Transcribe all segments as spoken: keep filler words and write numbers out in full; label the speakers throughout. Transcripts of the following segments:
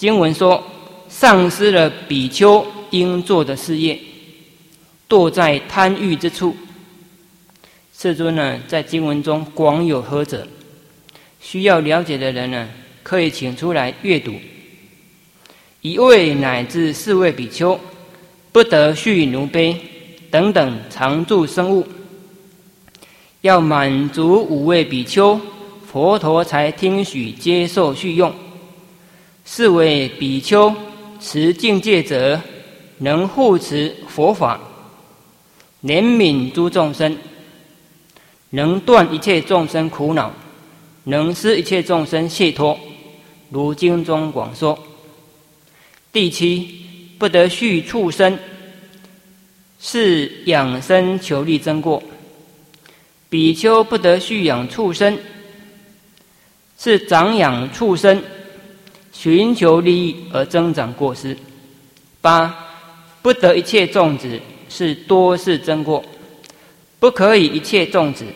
Speaker 1: 经文说，丧失了比丘应做的事业，堕在贪欲之处。世尊呢，在经文中广有呵责，需要了解的人呢，可以请出来阅读。一位乃至四位比丘，不得续奴婢等等常住生物，要满足五位比丘，佛陀才听许接受续用。是为比丘持境界者，能护持佛法，怜悯诸众生，能断一切众生苦恼，能使一切众生解脱，如经中广说。第七，不得续畜生，是养生求利增过。比丘不得续养畜生，是长养畜生，寻求利益而增长过失。八，不得一切种子，是多事增过，不可以一切种子，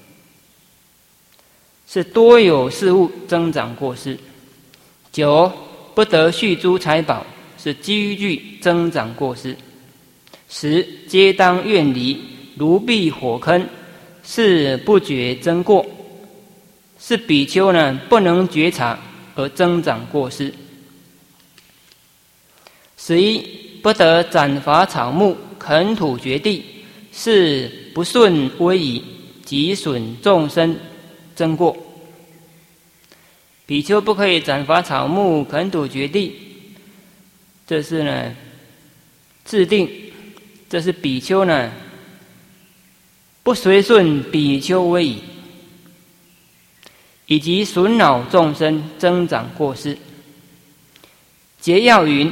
Speaker 1: 是多有事物增长过失。九，不得续诸财宝，是积聚增长过失。十，皆当远离，如避火坑，是不觉增过，是比丘呢不能觉察而增长过失。十一，不得斩伐草木，垦土掘地，是不顺威仪，即损众生增过。比丘不可以斩伐草木，垦土掘地，这是呢制定，这是比丘呢不随顺比丘威仪，以及损恼众生增长过失。结要云：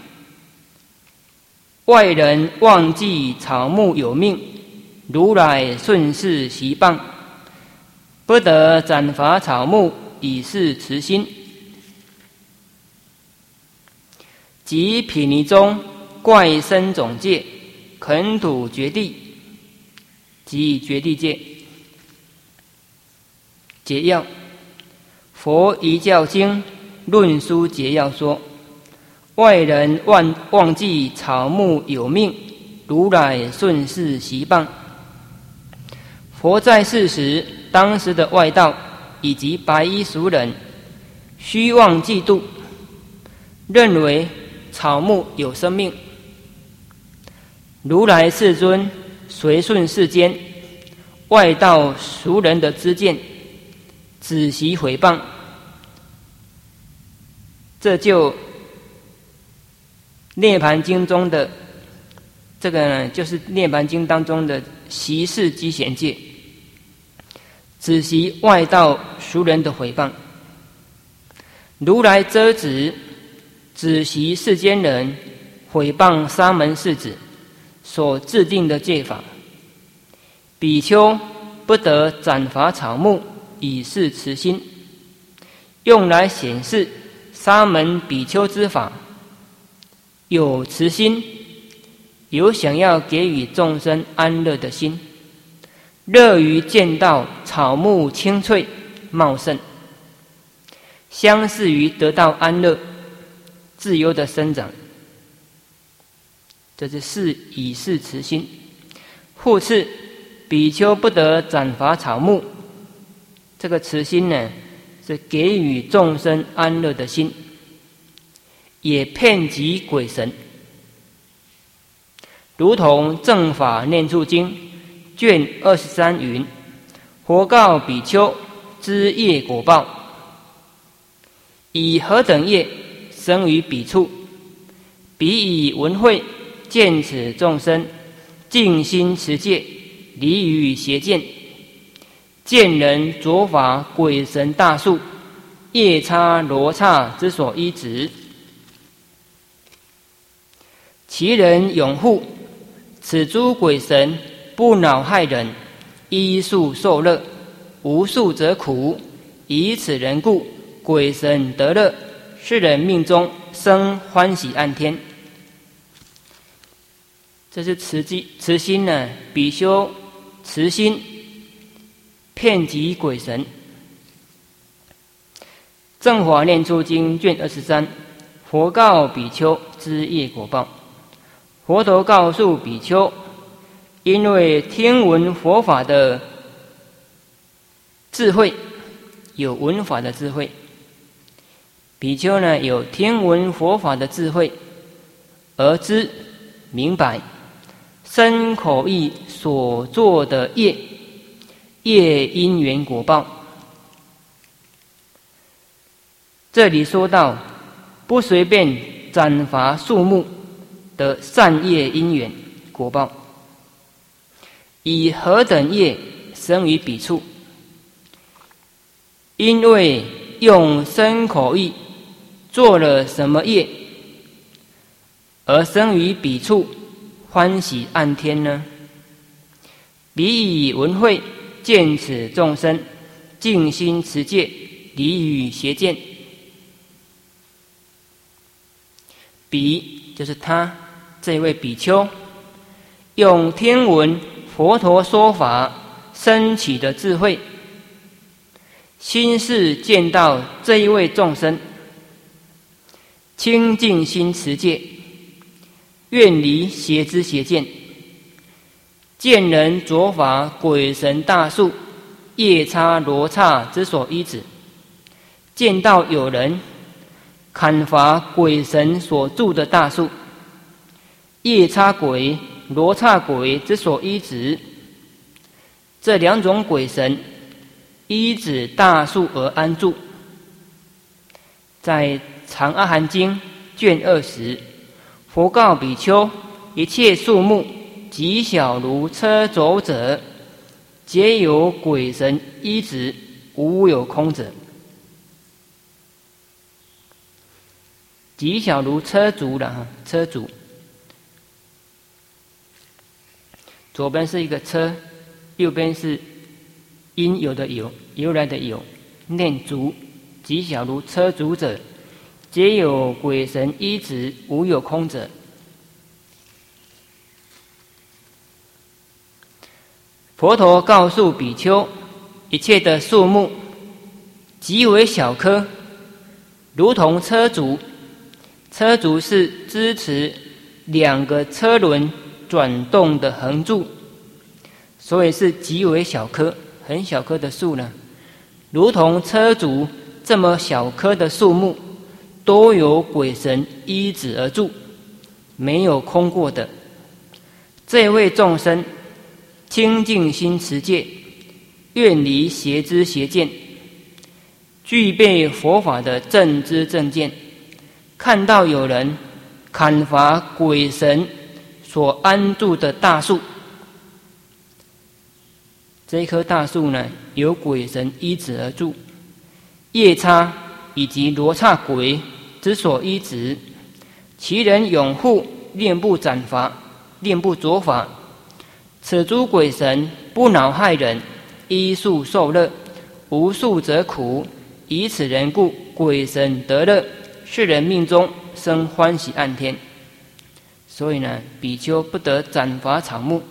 Speaker 1: 外人忘记草木有命，如来顺势习谤，不得斩伐草木，以示慈心。即毗尼中怪生种戒，垦土掘地，即掘地戒。解要：佛遗教经论书解要说，外人忘忘记草木有命，如来顺势习谤。佛在世时，当时的外道以及白衣俗人虚妄嫉妒，认为草木有生命。如来世尊随顺世间外道俗人的知见，仔细毁谤，这就涅盘经中的这个呢，就是涅盘经当中的习事机显戒，仔细外道俗人的毁谤。如来遮止仔细世间人毁谤沙门世子所制定的戒法。比丘不得斩伐草木，以示慈心，用来显示沙门比丘之法有慈心，有想要给予众生安乐的心，乐于见到草木青翠茂盛，相似于得到安乐自由的生长。这是是以示慈心。复次，比丘不得斩伐草木，这个慈心呢，是给予众生安乐的心，也遍及鬼神。如同《正法念处经》卷二十三云：佛告比丘知业果报，以何等业生于彼处？彼以闻慧见此众生静心持戒，离于邪见，见人着法鬼神大数，夜叉罗刹之所依止，其人拥护此诸鬼神，不恼害人，依数受乐，无数则苦。以此人故，鬼神得乐，世人命中生欢喜安天。这是慈机慈心呢，比丘慈心遍及鬼神。正法念处经卷二十三， 佛告比丘知业果报。佛陀告诉比丘，因为听闻佛法的智慧，有闻法的智慧，比丘呢有听闻佛法的智慧，而知明白身口意所做的业，业因缘果报。这里说到不随便斩伐树木的善业因缘果报，以何等业生于彼处？因为用身口意做了什么业，而生于彼处欢喜暗天呢？彼以闻慧见此众生，静心持戒，离于邪见。彼就是他这位比丘，用听闻佛陀说法升起的智慧，心事见到这一位众生，清净心持戒，愿离邪知邪见，见人着法鬼神大术夜叉罗刹之所依止，见到有人砍伐鬼神所住的大树，夜叉鬼、罗刹鬼之所依止，这两种鬼神依止大树而安住。在《长阿含经》卷二十，佛告比丘：一切树木，极小如车轴者，皆有鬼神依止，无有空者。极小如车竹了哈，车竹。左边是一个车，右边是因有的有，由来的有，念竹。极小如车竹者，皆有鬼神依止，无有空者。佛陀告诉比丘，一切的树木极为小棵，如同车竹。车竹是支持两个车轮转动的横柱，所以是极为小棵，很小棵的树呢。如同车竹这么小棵的树木，都有鬼神依止而住，没有空过的。这位众生清净心持戒，愿离邪知邪见，具备佛法的正知正见，看到有人砍伐鬼神所安住的大树，这一棵大树呢，有鬼神依止而住，夜叉以及罗刹鬼之所依止，其人拥护，令不斩伐，令不着法。此诸鬼神不恼害人，依树受乐，无树则苦。以此人故，鬼神得乐，世人命中生欢喜暗天。所以呢，比丘不得斩伐草木。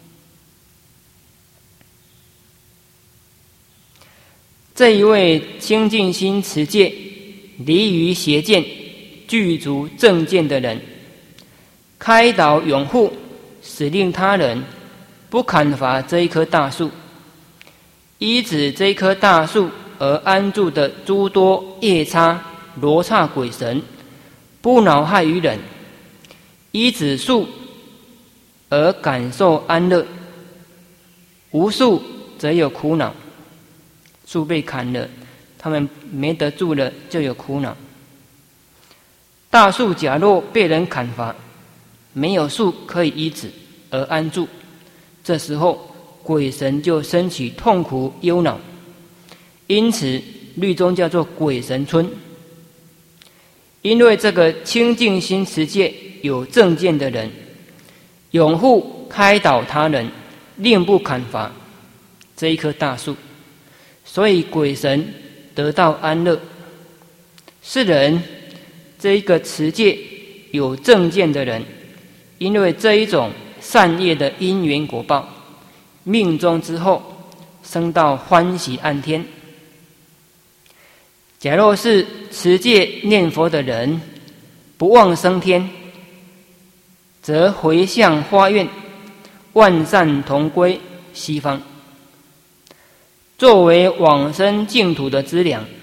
Speaker 1: 这一位清净心持戒，离于邪见，具足正见的人，开导拥护，使令他人不砍伐这一棵大树，依止这一棵大树而安住的诸多夜叉、罗刹鬼神，不恼害于人，依止树而感受安乐，无树则有苦恼。树被砍了，他们没得住了，就有苦恼。大树假若被人砍伐，没有树可以依止而安住，这时候鬼神就生起痛苦忧恼，因此律中叫做鬼神村。因为这个清净心持戒有正见的人，拥护开导他人，令不砍伐这一棵大树，所以鬼神得到安乐。是人这一个持戒有正见的人，因为这一种善业的因缘果报，命中之后升到欢喜暗天。假若是持戒念佛的人， 不忘升天，则回向花苑，万善同归西方。作为往生净土的资粮，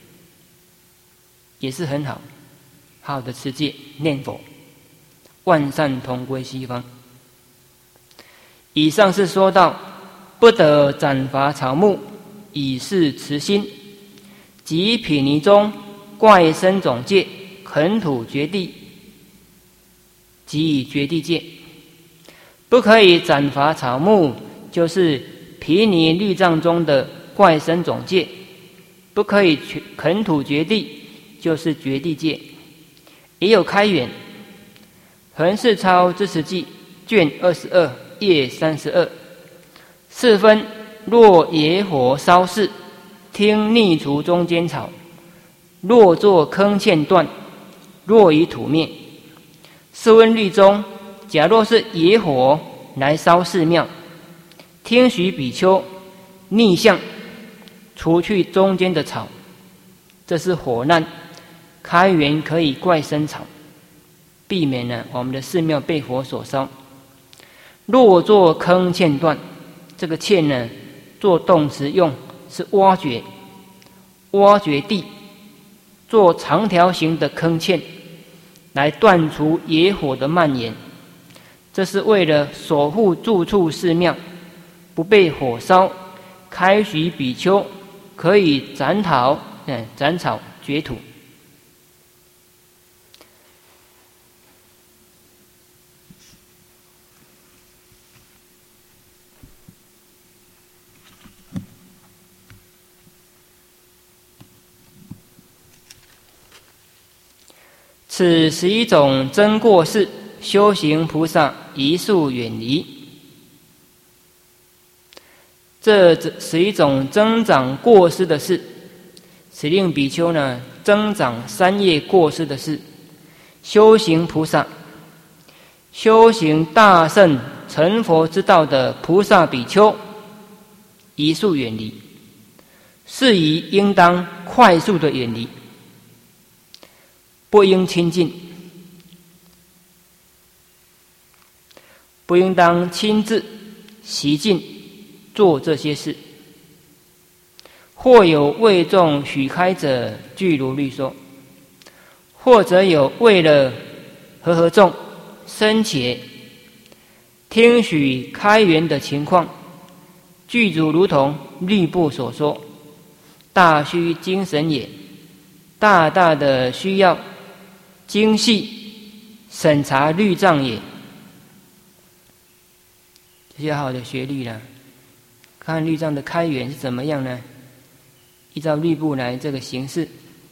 Speaker 1: 也是很好，好的持戒念佛，万善同归西方。以上是说到不得斩伐草木，以示慈心，即毗尼中怪生种戒，垦土掘地，即以掘地戒。不可以斩伐草木，就是毗尼律藏中的怪生种戒；不可以垦土掘地，就是掘地戒。也有开源，横世超知识记卷二十二页三十二，四分若野火烧室，听逆除中间草，若作坑堑断，若以土灭。试问律中，假若是野火来烧寺庙，听许比丘逆向除去中间的草，这是火难，开源可以怪生草，避免了我们的寺庙被火所烧。若作坑堑断，这个堑呢，做动词用是挖掘，挖掘地，做长条形的坑堑，来断除野火的蔓延。这是为了守护住处寺庙不被火烧，开许比丘可以斩草，嗯，斩草掘土。此十一种真过失，修行菩萨宜速远离。这十一种增长过失的事，此令比丘呢增长三业过失的事，修行菩萨、修行大圣成佛之道的菩萨比丘，宜速远离，是宜应当快速的远离。不应亲近，不应当亲自习近做这些事。或有为众许开者，具如律说；或者有为了和合众生且听许开源的情况，具足如同律部所说，大需精神也，大大的需要精细审查律藏也。这些好的学律了，看律藏的开源是怎么样呢？依照律部来这个形式。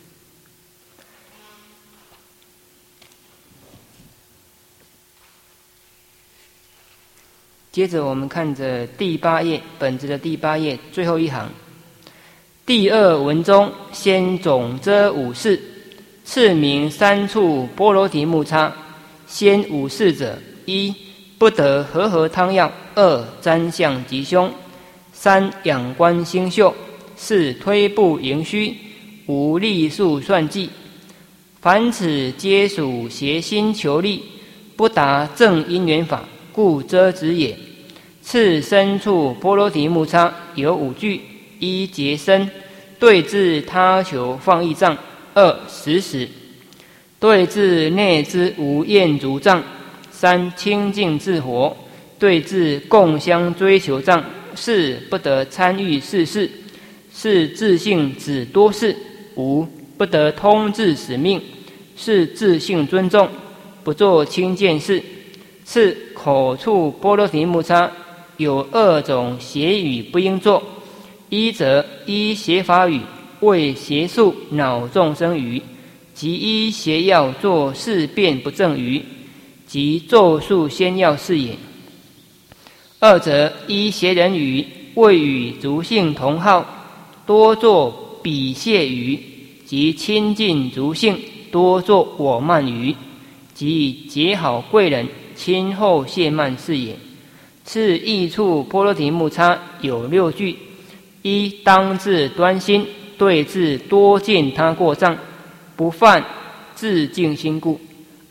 Speaker 1: 接着我们看着第八页，本子的第八页最后一行，第二文中先总遮五事，次名三处波罗提木叉。先五事者：一、不得和合汤药；二、瞻相吉凶；三、仰观星宿；四、推步迎虚；五、立数算计。凡此皆属邪心求利，不达正因缘法，故遮止也。次深处波罗提木叉有五句：一、结身，对治他求放逸障；二、实时，对治内之无厌足障；三、清净自活，对治共相追求障；四、不得参与世事；是自性只多事；五、不得通治使命；是自性尊重，不做轻贱事。次口处波罗提木叉有二种邪语不应作：一则依邪法语为邪术恼众生语，即依邪药作事变不正语，即咒术仙药是也；二则依邪人语为与族姓同号，多作鄙亵语，即亲近族姓，多作我慢语，即以结好贵人，亲厚谢慢是也。次异处波罗提木叉有六句：一、当自端心，对治多见他过障，不犯自净心故；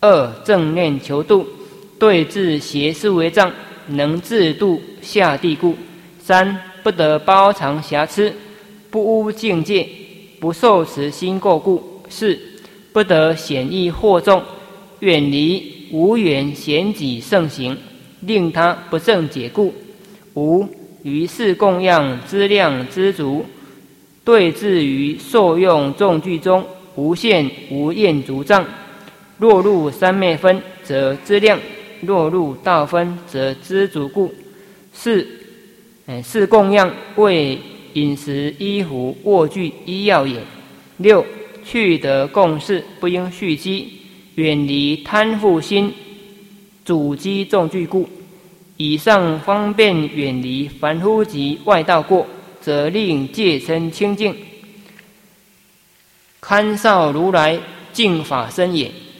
Speaker 1: 二正念求度，对治邪事为障，能自度下地故。三不得包藏瑕疵，不污境界，不受持心垢故。四不得显益惑众，远离无缘嫌己盛行，令他不正解故。五于事供养资量知足，对治于受用众聚中无限无厌足障。若入三昧分，则资量；若入道分，则知足故。四是供养为饮食衣服卧具医药也。六去得共事，不应蓄积，远离贪腐心，阻击众聚故。以上方便远离凡夫及外道过，则令戒身清净，堪绍如来净法身也。